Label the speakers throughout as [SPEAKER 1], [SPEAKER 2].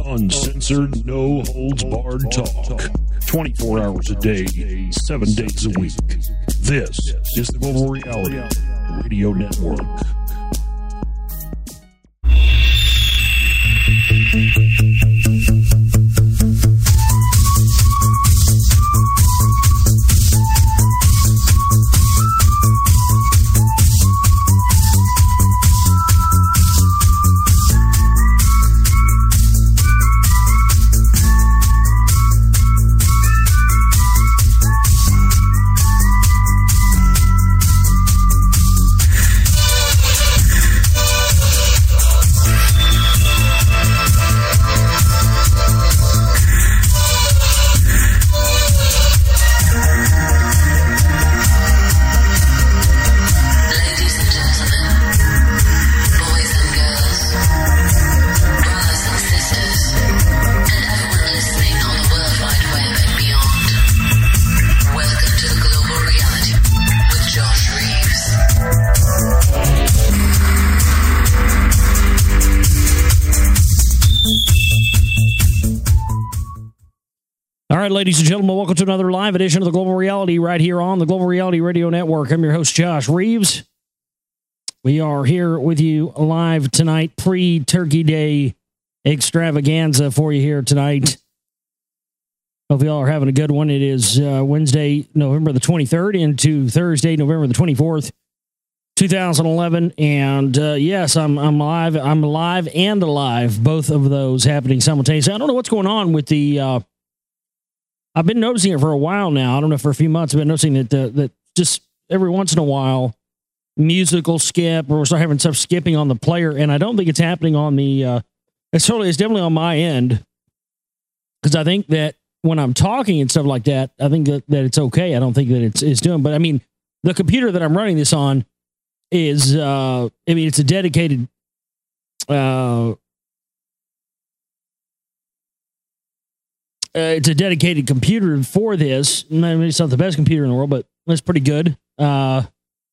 [SPEAKER 1] Uncensored, no holds barred talk. 24 hours a day, 7 days a week. This is the Global Reality Radio Network.
[SPEAKER 2] Ladies and gentlemen, welcome to another live edition of the Global Reality right here on the Global Reality Radio Network. I'm your host, Josh Reeves. We are here with you live tonight, pre-Turkey Day extravaganza for you here tonight. Hope you all are having a good one. It is Wednesday, November the 23rd into Thursday, November the 24th, 2011. And yes, I'm live. I'm live and alive, both of those happening simultaneously. I don't know what's going on with the... I've been noticing it for a while now. I don't know, for a few months. I've been noticing that just every once in a while, music will skip, or we'll start having stuff skipping on the player. And I don't think it's happening on the, it's definitely on my end. Because I think that when I'm talking and stuff like that, I think that it's okay. I don't think that it's doing, but I mean, the computer that I'm running this on is, it's a dedicated, it's a dedicated computer for this. I mean, it's not the best computer in the world, but it's pretty good. But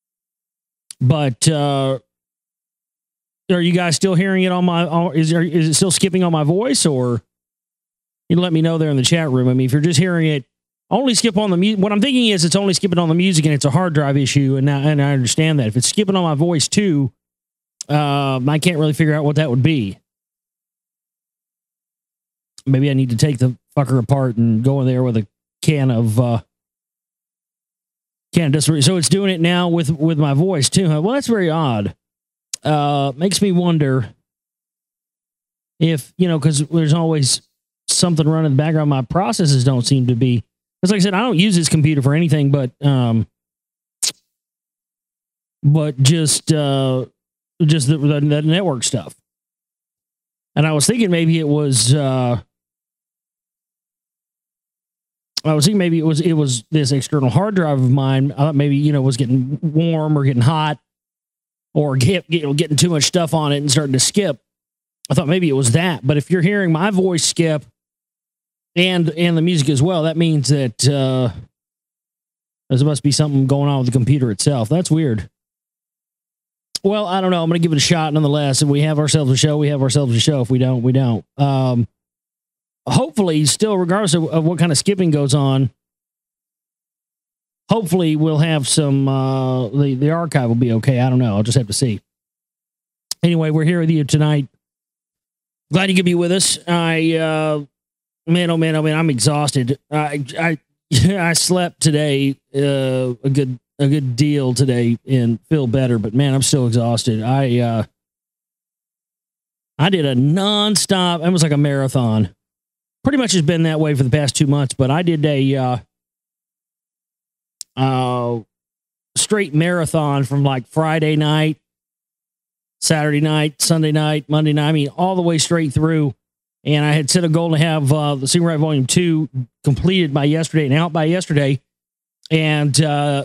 [SPEAKER 2] are you guys still hearing it on my? Is it still skipping on my voice, or you let me know there in the chat room? I mean, if you're just hearing it, only skip on the music. What I'm thinking is it's only skipping on the music, and it's a hard drive issue, and I understand that. If it's skipping on my voice too, I can't really figure out what that would be. Maybe I need to take the fucker apart and go in there with a can of distillery. So it's doing it now with my voice too. Huh? Well, that's very odd. Makes me wonder if, because there's always something running in the background. My processes don't seem to be, because like I said, I don't use this computer for anything but just the network stuff. And I was thinking maybe it was, it was this external hard drive of mine. I thought maybe, it was getting warm or getting hot or getting too much stuff on it and starting to skip. I thought maybe it was that. But if you're hearing my voice skip and the music as well, that means that there must be something going on with the computer itself. That's weird. Well, I don't know. I'm going to give it a shot nonetheless. If we have ourselves a show, we have ourselves a show. If we don't, we don't. Hopefully, still, regardless of what kind of skipping goes on, hopefully we'll have some, the archive will be okay. I don't know. I'll just have to see. Anyway, we're here with you tonight. Glad you could be with us. Man, I'm exhausted. I slept today, a good deal today and feel better, but man, I'm still exhausted. I did a nonstop, it was like a marathon. Pretty much has been that way for the past 2 months, but I did a straight marathon from like Friday night, Saturday night, Sunday night, Monday night. I mean, all the way straight through. And I had set a goal to have the Sing Right Volume 2 completed by yesterday and out by yesterday. And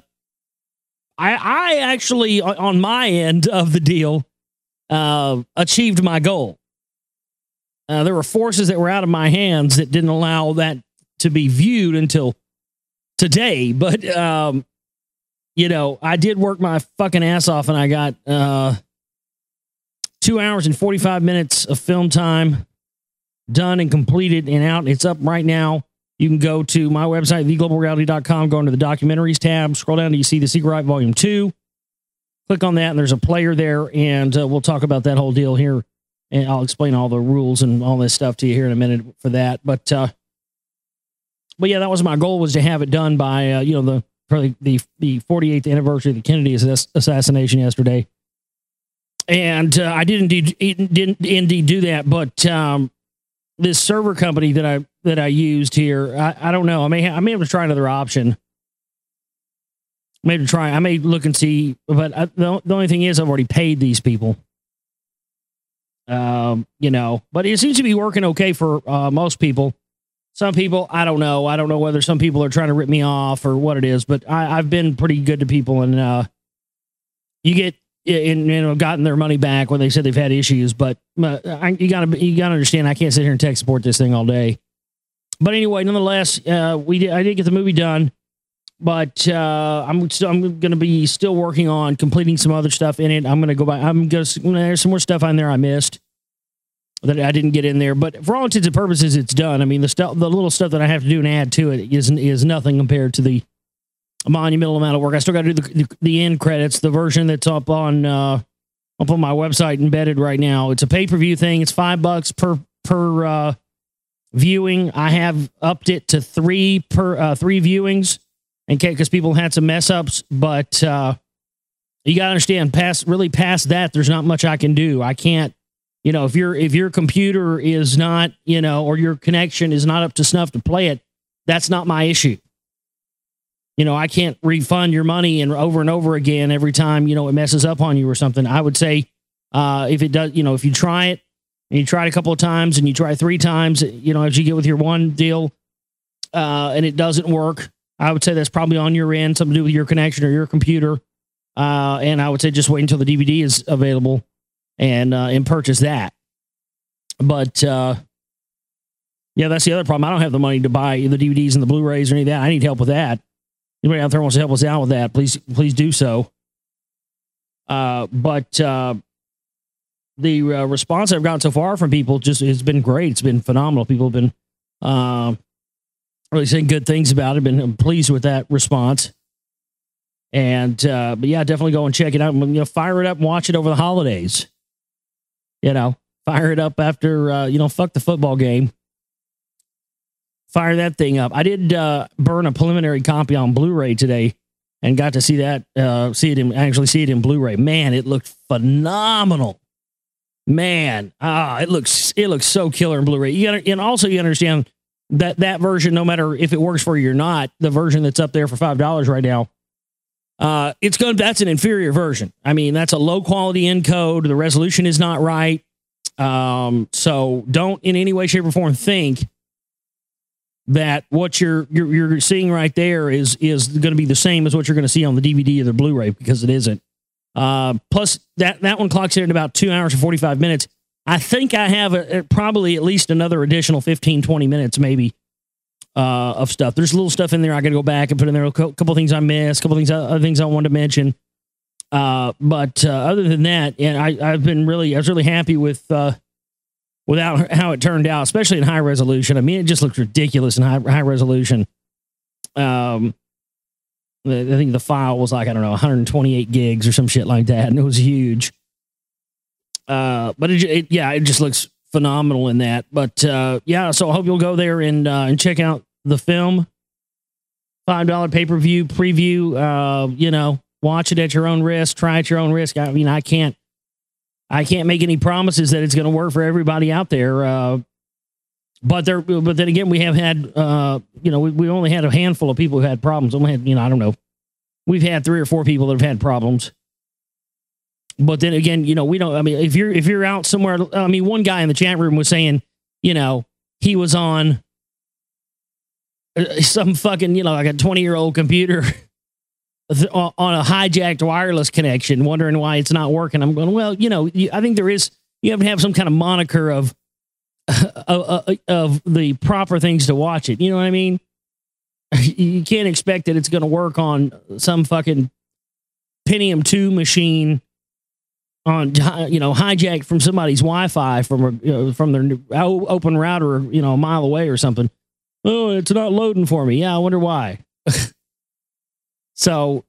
[SPEAKER 2] I actually, on my end of the deal, achieved my goal. There were forces that were out of my hands that didn't allow that to be viewed until today. But, I did work my fucking ass off, and I got 2 hours and 45 minutes of film time done and completed and out. It's up right now. You can go to my website, theglobalreality.com, go into the documentaries tab, scroll down to you see The Secret Life Volume 2. Click on that, and there's a player there, and we'll talk about that whole deal here, and I'll explain all the rules and all this stuff to you here in a minute for that. But yeah, that was my goal, was to have it done by the 48th anniversary of the Kennedy assassination yesterday, and I did indeed do that. But this server company that I used here, I don't know. I may have to try another option. Maybe try. I may look and see, but the only thing is, I've already paid these people. But it seems to be working okay for most people. Some people, I don't know. I don't know whether some people are trying to rip me off or what it is, but I've been pretty good to people, and you get gotten their money back when they said they've had issues. But you gotta understand, I can't sit here and tech support this thing all day. But anyway, nonetheless, I did get the movie done. But I'm going to be still working on completing some other stuff in it. I'm going to go back. There's some more stuff on there I missed that I didn't get in there. But for all intents and purposes, it's done. I mean, the little stuff that I have to do and add to it is nothing compared to the monumental amount of work. I still got to do the end credits, the version that's up on my website embedded right now. It's a pay-per-view thing. It's $5 per viewing. I have upped it to three viewings. Because people had some mess ups, but you got to understand, past that, there's not much I can do. I can't, if your computer is not, or your connection is not up to snuff to play it, that's not my issue. I can't refund your money and over again every time, it messes up on you or something. I would say, if it does, if you try it and you try it a couple of times and you try 3 times, as you get with your one deal, and it doesn't work, I would say that's probably on your end, something to do with your connection or your computer. And I would say just wait until the DVD is available and purchase that. But yeah, that's the other problem. I don't have the money to buy the DVDs and the Blu-rays or any of that. I need help with that. Anybody out there wants to help us out with that, please do so. But the response I've gotten so far from people has been great. It's been phenomenal. People have been really saying good things about it. Been pleased with that response. And but yeah, definitely go and check it out. Fire it up and watch it over the holidays. Fire it up after fuck the football game. Fire that thing up. I did burn a preliminary copy on Blu-ray today and got to see that see it in Blu-ray. Man, it looked phenomenal. Man, it looks so killer in Blu-ray. And also you understand that version, no matter if it works for you or not, the version that's up there for $5 right now, that's an inferior version. I mean, that's a low quality encode. The resolution is not right. So don't in any way, shape, or form think that what you're seeing right there is going to be the same as what you're going to see on the DVD or the Blu-ray, because it isn't. Plus that one clocks in at about 2 hours and 45 minutes. I think I have probably at least another additional 15, 20 minutes maybe of stuff. There's little stuff in there I got to go back and put in there. A couple things I missed, other things I wanted to mention. But other than that, and I was really happy with how it turned out, especially in high resolution. I mean, it just looks ridiculous in high resolution. I think the file was like, 128 gigs or some shit like that, and it was huge. But it just looks phenomenal in that. But so I hope you'll go there and check out the film. $5 pay-per-view preview. Watch it at your own risk. Try at your own risk. I mean, I can't make any promises that it's going to work for everybody out there. But then again, we have had we only had a handful of people who had problems. Only had I don't know. We've had 3 or 4 people that have had problems. But then again, we don't. I mean, if you're out somewhere, I mean, one guy in the chat room was saying, he was on some fucking, like a 20-year-old computer on a hijacked wireless connection, wondering why it's not working. I'm going, well, I think you have to have some kind of moniker of the proper things to watch it. You know what I mean? You can't expect that it's going to work on some fucking Pentium 2 machine hijacked from somebody's Wi-Fi from their open router, a mile away or something. Oh, it's not loading for me. Yeah, I wonder why. So,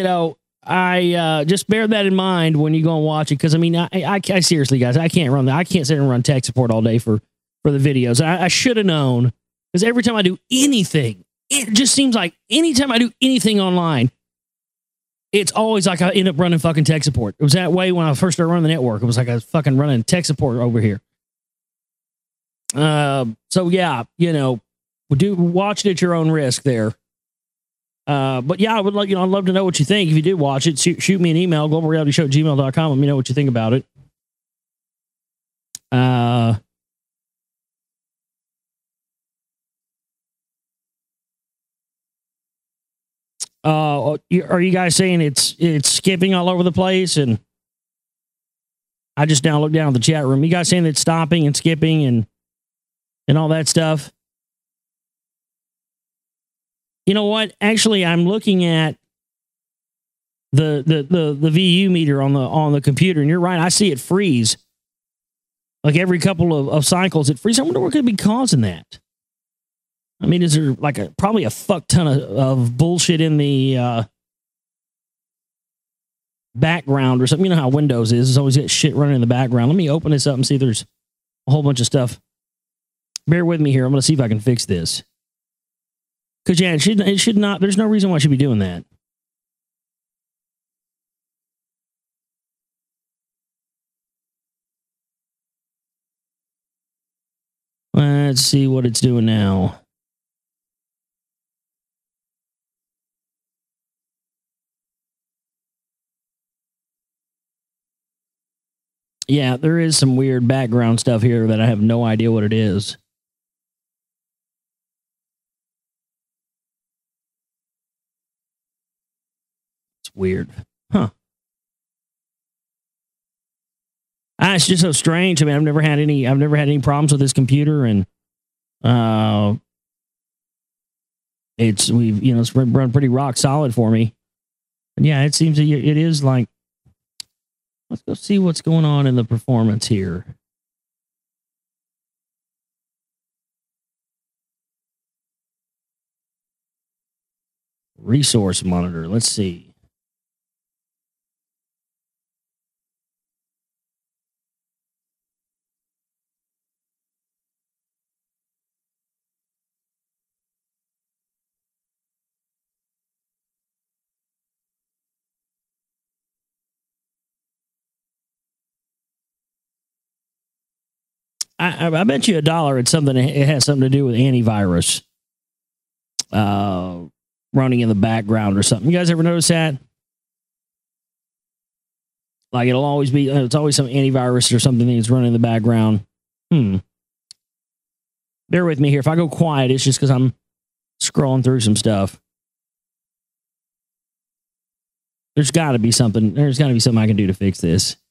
[SPEAKER 2] I just bear that in mind when you go and watch it. Because I seriously, guys, I can't run that. I can't sit and run tech support all day for the videos. I should have known, because every time I do anything, it just seems like anytime I do anything online, it's always like I end up running fucking tech support. It was that way when I first started running the network. It was like I was fucking running tech support over here. So yeah, watch it at your own risk there. But yeah, I would like, I'd love to know what you think. If you did watch it, shoot me an email, globalrealityshow@gmail.com. Let me know what you think about it. Are you guys saying it's skipping all over the place? And I just now look down at the chat room. You guys saying it's stopping and skipping and all that stuff? You know what? Actually, I'm looking at the VU meter on the computer, and you're right. I see it freeze. Like every couple of cycles, it freezes. I wonder what could be causing that. I mean, is there like probably a fuck ton of bullshit in the background or something? You know how Windows is. There's always got shit running in the background. Let me open this up and see if there's a whole bunch of stuff. Bear with me here. I'm going to see if I can fix this. Because, yeah, it should not. There's no reason why I should be doing that. Let's see what it's doing now. Yeah, there is some weird background stuff here that I have no idea what it is. It's weird. Huh. It's just so strange. I mean, I've never had any problems with this computer, and it's run pretty rock solid for me. And yeah, it seems that it is like, let's go see what's going on in the performance here. Resource monitor. Let's see. I bet you $1 it's something. It has something to do with antivirus running in the background or something. You guys ever notice that? Like it's always some antivirus or something that's running in the background. Bear with me here. If I go quiet, it's just because I'm scrolling through some stuff. There's got to be something. There's got to be something I can do to fix this.